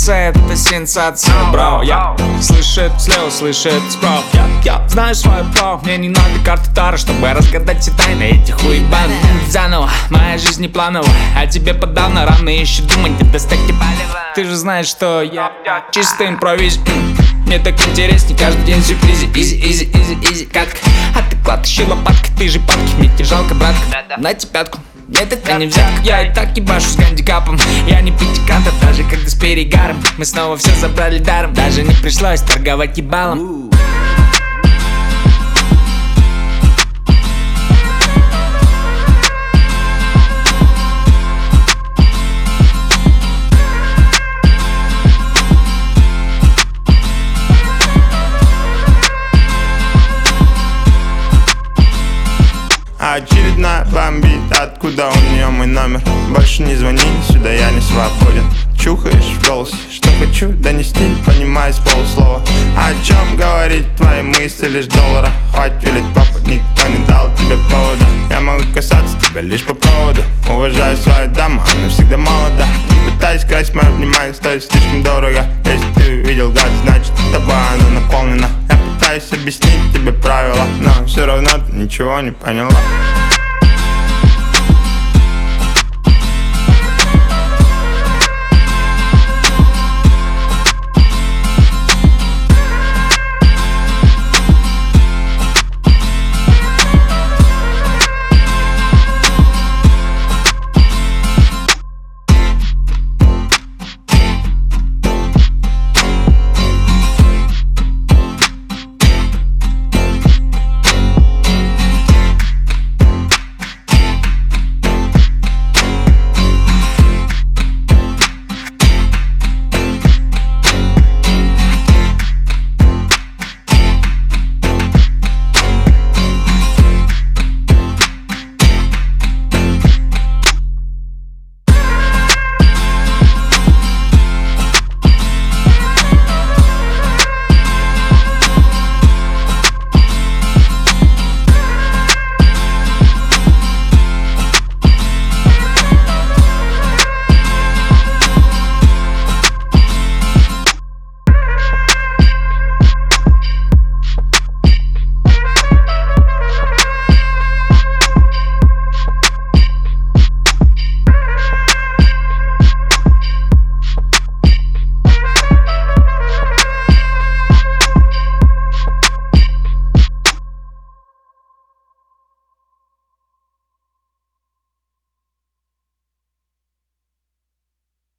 сердце, это сенсация, бро. Я слышит слева, слышит справа. Я знаю свое право, мне не надо карты Тара, чтобы разгадать все тайны этих уебанов. Заново, моя жизнь не плановая, а тебе подавно рано еще думать, где достать палево. Ты же знаешь, что я чисто импровиз. Мне так интересней, каждый день сюрпризы. Изи, изи, изи, изи, катка. А ты клад еще лопаткой, ты же падки. Мне тебе жалко, братка, дайте пятку. Нет, это не взятка. Я и так ебашу с гандикапом. Я не пятиканта, даже когда с перегаром. Мы снова все забрали даром, даже не пришлось торговать ебалом. Очередная бомбит, откуда у нее мой номер? Больше не звони, сюда я не свободен. Чухаешь в голосе, что хочу донести, понимаю с полуслова. О чем говорить твои мысли, лишь доллара. Хватит велить, папа, никто не дал тебе повода. Я могу касаться тебя лишь по проводу. Уважаю свою даму, она всегда молода. Не пытаюсь красть мое внимание, стоит слишком дорого. Если ты увидел гад, значит тобой она наполнена. Я пытаюсь объяснить тебе правила, но все равно ты ничего не поняла.